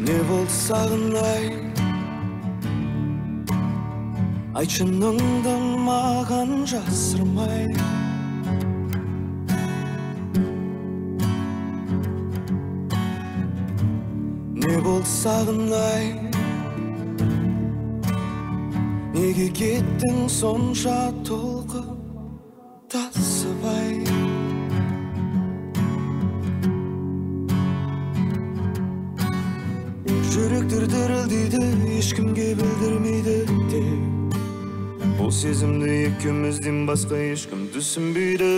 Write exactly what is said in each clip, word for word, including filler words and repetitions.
Ne boldu sağınay Ayçınыңдан маған жасырмай Ne boldu sağınay Неге кеттің сонша толқы тасыбай Жүректер дірілдейді, ешкімге білдірмейді де Бұл сезімді екеумізден басқа ешкім түсінбейді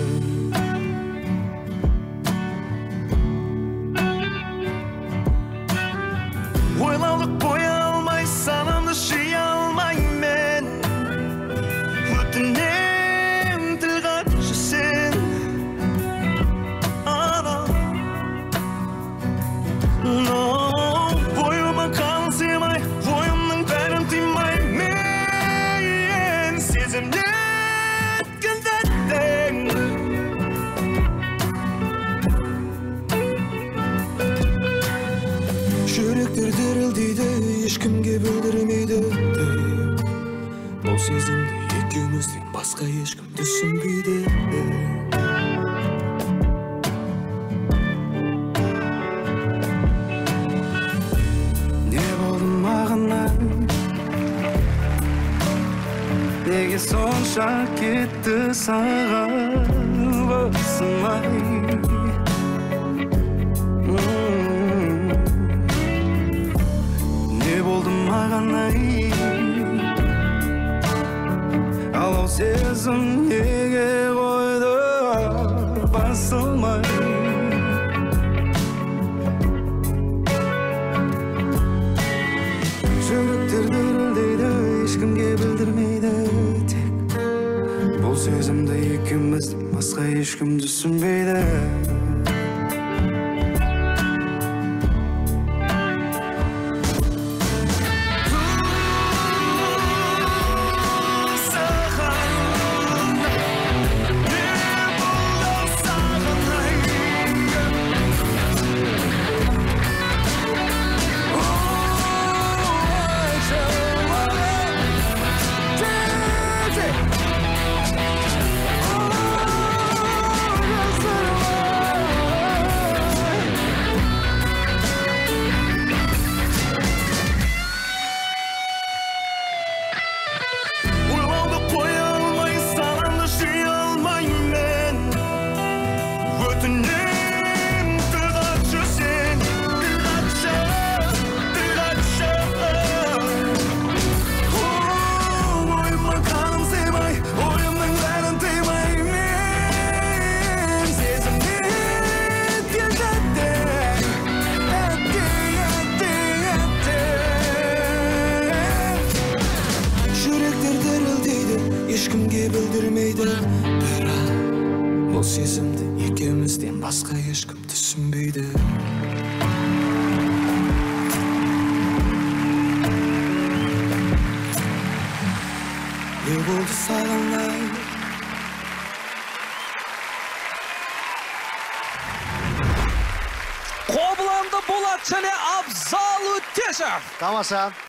Ойлаулық қоя алмай, санамды жия алмай мен Өтінем тіл қатшы сен Ана Но бойыма қан сыймай, ойымның бәрін тыймай Мен сезімде өткен сәттің Жүректер дірілдейді, ешкімге білдірмейді Бұл сезімді екеумізден басқа ешкім түсінбейді Не болды мағынам Неге сонша кетті саған басымай Не болды маған ай Алау сезім неге қойды басылмай Жүректер дірілдейді, ешкімге білдірмейді тек Бұл сезімді екеумізден басқа ешкім түсінбейді Ешкімге білдірмейді бірақ Бұл сезімді екеумізден басқа ешкім түсінбейді Не болды саған ай Қобыланды Болат және Абзал Өтешев. Тамаша.